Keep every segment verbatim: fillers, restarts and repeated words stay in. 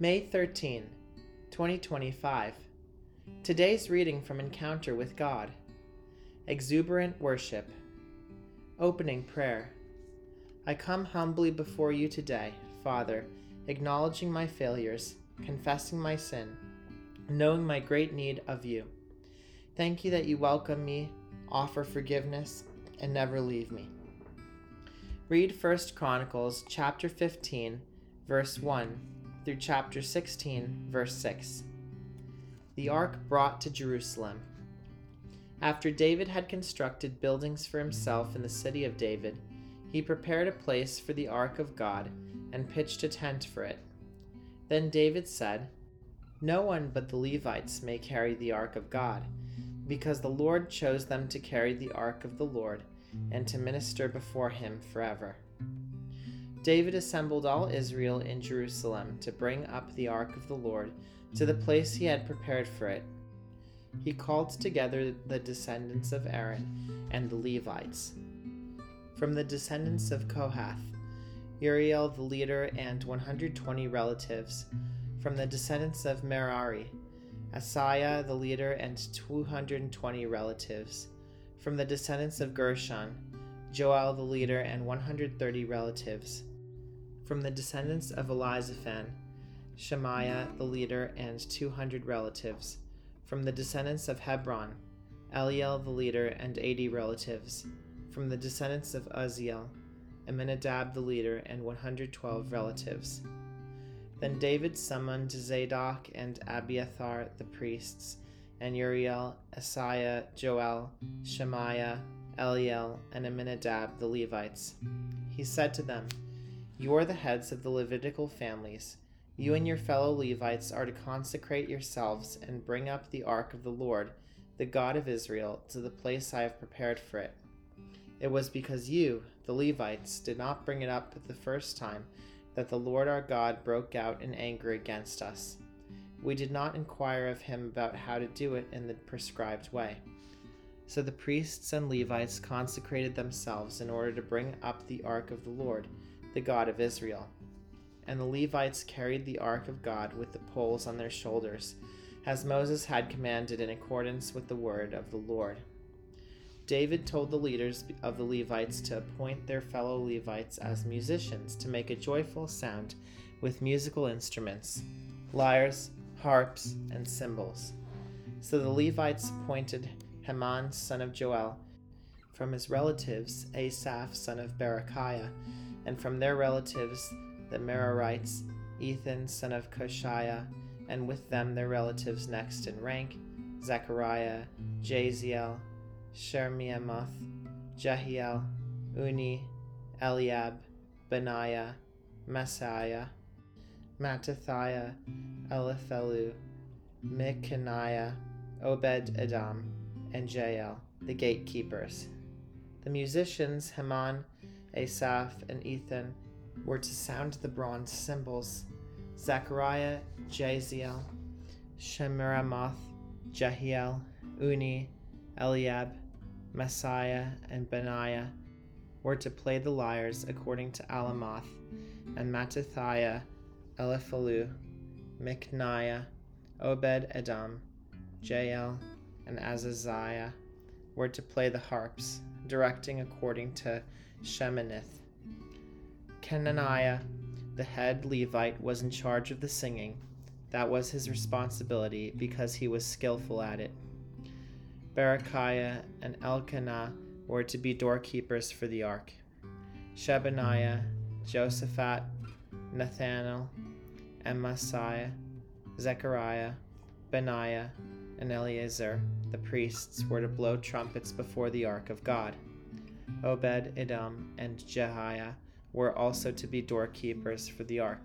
May thirteenth, twenty twenty-five. Today's reading from Encounter with God. Exuberant Worship. Opening Prayer. I come humbly before you today, Father, acknowledging my failures, confessing my sin, knowing my great need of you. Thank you that you welcome me, offer forgiveness, and never leave me. Read First Chronicles chapter fifteen, verse one, through chapter sixteen, verse six. The Ark brought to Jerusalem. After David had constructed buildings for himself in the city of David, he prepared a place for the Ark of God and pitched a tent for it. Then David said, "No one but the Levites may carry the Ark of God, because the Lord chose them to carry the Ark of the Lord and to minister before him forever." David assembled all Israel in Jerusalem to bring up the Ark of the Lord to the place he had prepared for it. He called together the descendants of Aaron and the Levites. From the descendants of Kohath, Uriel the leader and one hundred twenty relatives. From the descendants of Merari, Asaiah the leader and two hundred twenty relatives. From the descendants of Gershon, Joel the leader and one hundred thirty relatives. From the descendants of Elizaphan, Shemaiah the leader and two hundred relatives. From the descendants of Hebron, Eliel the leader and eighty relatives. From the descendants of Uzziel, Aminadab the leader and one hundred twelve relatives. Then David summoned Zadok and Abiathar the priests, and Uriel, Asaiah, Joel, Shemaiah, Eliel, and Aminadab the Levites. He said to them, "You are the heads of the Levitical families. You and your fellow Levites are to consecrate yourselves and bring up the Ark of the Lord, the God of Israel, to the place I have prepared for it. It was because you, the Levites, did not bring it up the first time that the Lord our God broke out in anger against us. We did not inquire of him about how to do it in the prescribed way." So the priests and Levites consecrated themselves in order to bring up the Ark of the Lord, the God of Israel. And the Levites carried the Ark of God with the poles on their shoulders, as Moses had commanded in accordance with the word of the Lord. David told the leaders of the Levites to appoint their fellow Levites as musicians to make a joyful sound with musical instruments, lyres, harps, and cymbals. So the Levites appointed Heman son of Joel, from his relatives Asaph son of Berechiah, and from their relatives the Merarites, Ethan son of Koshiah, and with them their relatives next in rank, Zechariah, Jaziel, Shermiamoth, Jehiel, Uni, Eliab, Benaiah, Messiah, Mattathiah, Eliphelu, Micaniah, Obed-Edom, and Jael, the gatekeepers. The musicians Heman, Asaph, and Ethan were to sound the bronze cymbals. Zechariah, Jaziel, Shemiramoth, Jehiel, Uni, Eliab, Messiah, and Benaiah were to play the lyres according to Alamoth, and Mattathiah, Eliphelu, Micaniah, Obed-Edom, Jael, and Azaziah were to play the harps, directing according to Sheminith. Kenaniah, the head Levite, was in charge of the singing. That was his responsibility because he was skillful at it. Berechiah and Elkanah were to be doorkeepers for the ark. Shebaniah, Josaphat, Nathanael, Amasaiah, Zechariah, Benaiah, and Eleazar, the priests, were to blow trumpets before the ark of God. Obed-Edom and Jehiah were also to be doorkeepers for the ark.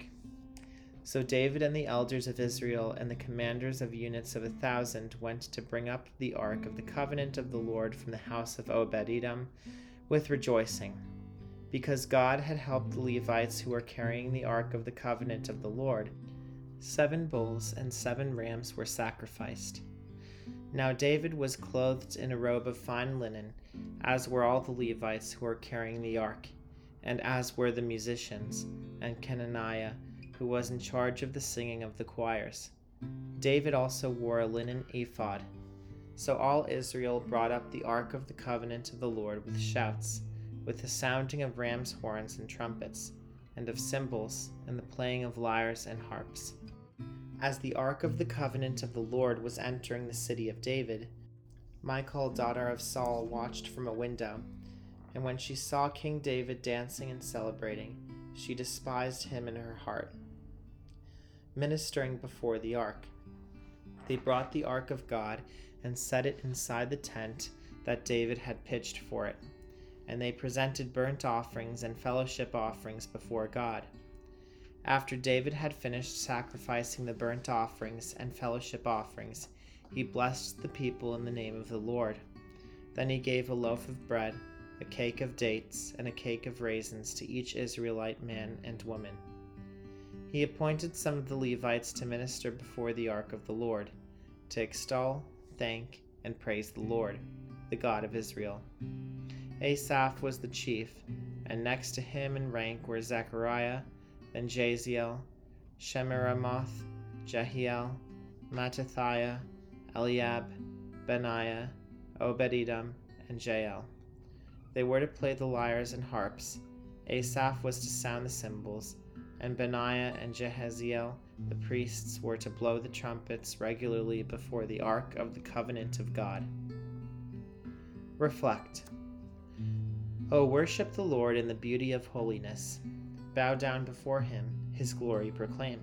So David and the elders of Israel and the commanders of units of a thousand went to bring up the ark of the covenant of the Lord from the house of Obed-Edom with rejoicing, because God had helped the Levites who were carrying the ark of the covenant of the Lord. Seven bulls and seven rams were sacrificed. Now David was clothed in a robe of fine linen, as were all the Levites who were carrying the ark, and as were the musicians, and Kenaniah, who was in charge of the singing of the choirs. David also wore a linen ephod. So all Israel brought up the ark of the covenant of the Lord with shouts, with the sounding of ram's horns and trumpets, and of cymbals, and the playing of lyres and harps. As the ark of the covenant of the Lord was entering the city of David, Michal, daughter of Saul, watched from a window, and when she saw King David dancing and celebrating, she despised him in her heart. Ministering before the ark, they brought the ark of God and set it inside the tent that David had pitched for it, and they presented burnt offerings and fellowship offerings before God. After David had finished sacrificing the burnt offerings and fellowship offerings, he blessed the people in the name of the Lord. Then he gave a loaf of bread, a cake of dates, and a cake of raisins to each Israelite man and woman. He appointed some of the Levites to minister before the ark of the Lord, to extol, thank, and praise the Lord, the God of Israel. Asaph was the chief, and next to him in rank were Zechariah, then Jaziel, Shemiramoth, Jehiel, Mattithiah, Eliab, Benaiah, Obed-Edom, and Jael. They were to play the lyres and harps. Asaph was to sound the cymbals, and Benaiah and Jehaziel, the priests, were to blow the trumpets regularly before the ark of the covenant of God. Reflect. O worship the Lord in the beauty of holiness. Bow down before him, his glory proclaim.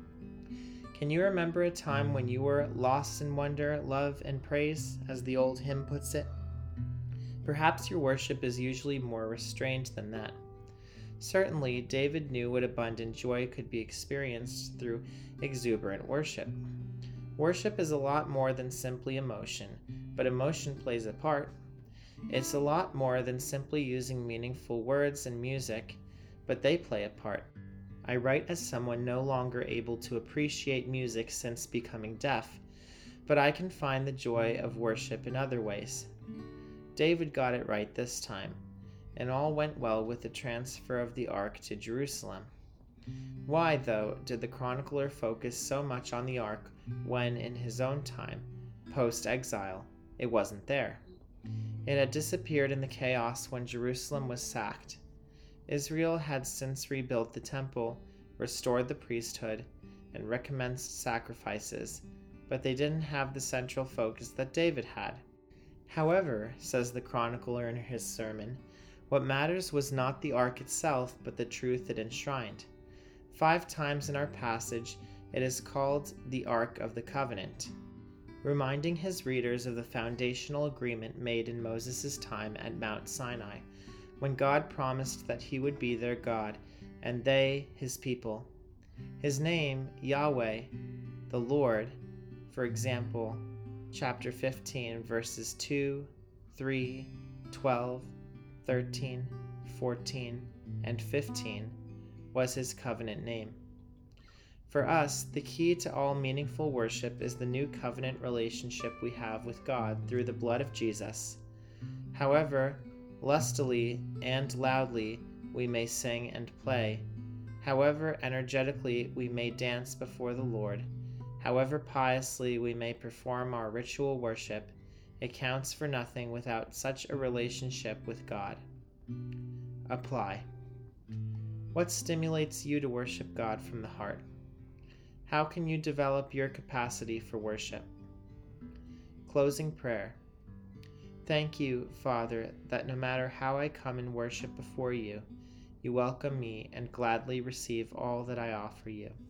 Can you remember a time when you were lost in wonder, love, and praise, as the old hymn puts it? Perhaps your worship is usually more restrained than that. Certainly, David knew what abundant joy could be experienced through exuberant worship. Worship is a lot more than simply emotion, but emotion plays a part. It's a lot more than simply using meaningful words and music, but they play a part. I write as someone no longer able to appreciate music since becoming deaf, but I can find the joy of worship in other ways. David got it right this time, and all went well with the transfer of the ark to Jerusalem. Why, though, did the chronicler focus so much on the ark when, in his own time, post-exile, it wasn't there? It had disappeared in the chaos when Jerusalem was sacked. Israel had since rebuilt the temple, restored the priesthood, and recommenced sacrifices, but they didn't have the central focus that David had. However, says the chronicler in his sermon, what matters was not the ark itself, but the truth it enshrined. Five times in our passage, it is called the Ark of the Covenant, reminding his readers of the foundational agreement made in Moses' time at Mount Sinai, when God promised that he would be their God, and they his people. His name, Yahweh, the Lord, for example, chapter fifteen, verses two, three, twelve, thirteen, fourteen, and fifteen, was his covenant name. For us, the key to all meaningful worship is the new covenant relationship we have with God through the blood of Jesus. However lustily and loudly we may sing and play, however energetically we may dance before the Lord, however piously we may perform our ritual worship, it counts for nothing without such a relationship with God. Apply. What stimulates you to worship God from the heart? How can you develop your capacity for worship? Closing prayer. Thank you, Father, that no matter how I come in worship before you, you welcome me and gladly receive all that I offer you.